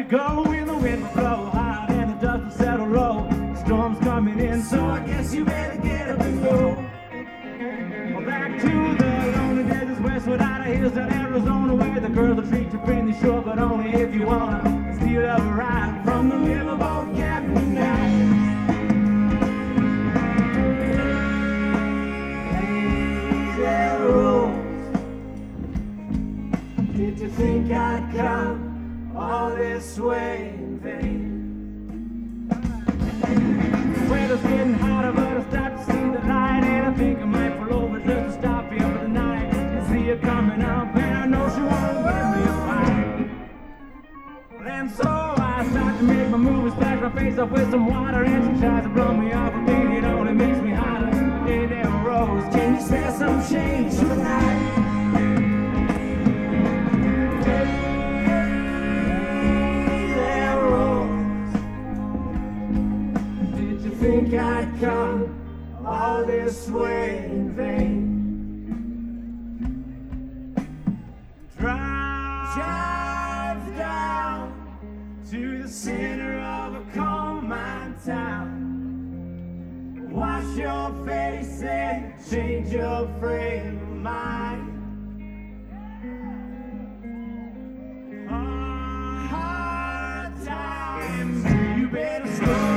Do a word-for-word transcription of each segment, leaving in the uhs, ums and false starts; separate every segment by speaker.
Speaker 1: go when the wind will blow hard and the dust will settle low. The storm's coming in, so I guess you better get up and go. Well, back to the lonely deserts westward out of hills down Arizona, where the girls will treat you friendly, sure, but only if you wanna steal a ride from the riverboat captain now. Hey, there, Rose, did you think I'd come all this way in vain? The weather's getting hotter, but I start to see the light, and I think I might pull over just to stop here for the night and see her coming up, and I know she won't give me a fight. And so I start to make my move, splash my face up with some water, and she tries to blow me off a beat, it only makes me hotter. Hey there, Rose, can you spare some change tonight? Think I'd come all this way in vain? Drive, drive down to the center of a coal mine town. Wash your face and change your frame of mind. Hard times, you better slow.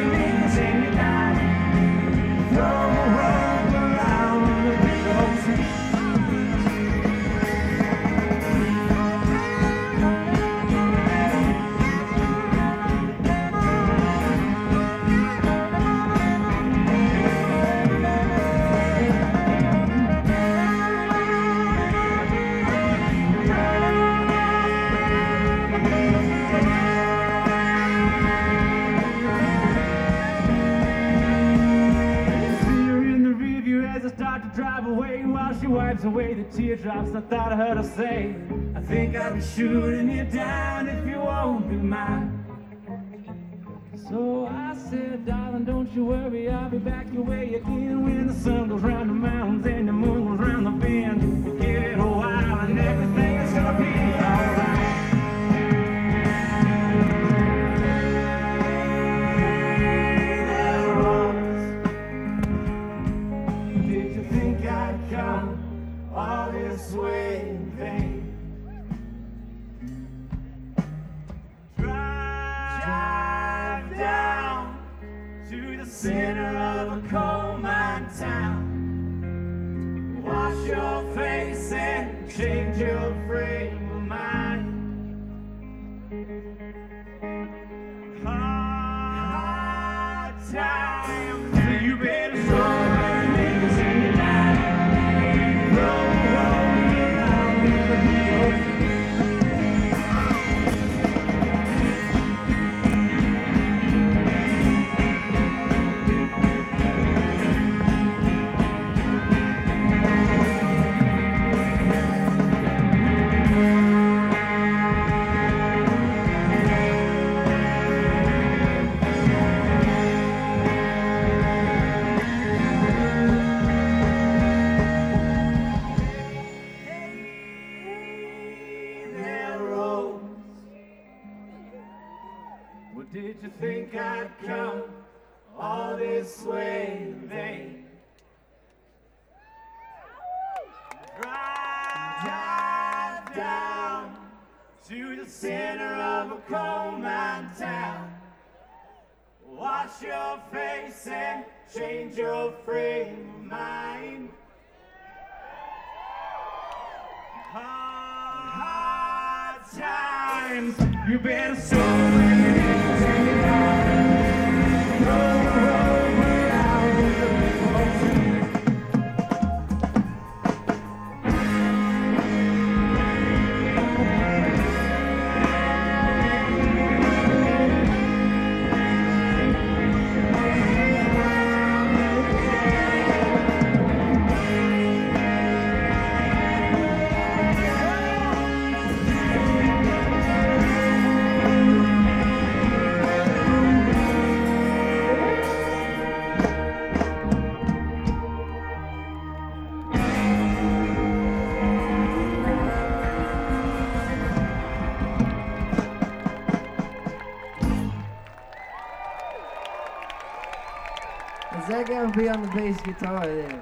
Speaker 1: Drive away while she wipes away the teardrops. I thought I heard her say, I think I'll be shooting you down if you won't be mine. So I said, darling, don't you worry, I'll be back your way again when the sun goes round the mountains and the moon goes round the bend. We'll give it a while and everything is gonna be alright. All this way in vain. Drive, drive down to the center of a coal mine town. Wash your face and change your frame of mind. Hard times, you better slow. Did you think I'd come all this way in vain? Drive, drive down to the center of a coal mine town. Wash your face and change your frame of mind. Hard times, you better slow.
Speaker 2: That guy would be on the bass guitar there.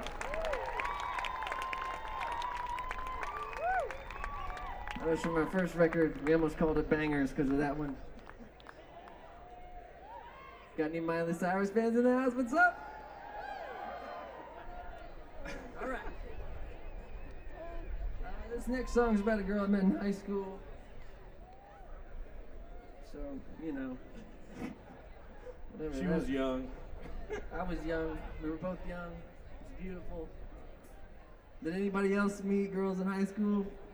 Speaker 2: That was from our first record. We almost called it Bangers because of that one. Got any Miley Cyrus fans in the house? What's up? All right. Uh, this next song is about a girl I met in high school. So, you know. Whatever.
Speaker 3: She was young.
Speaker 2: I was young. We were both young. It was beautiful. Did anybody else meet girls in high school?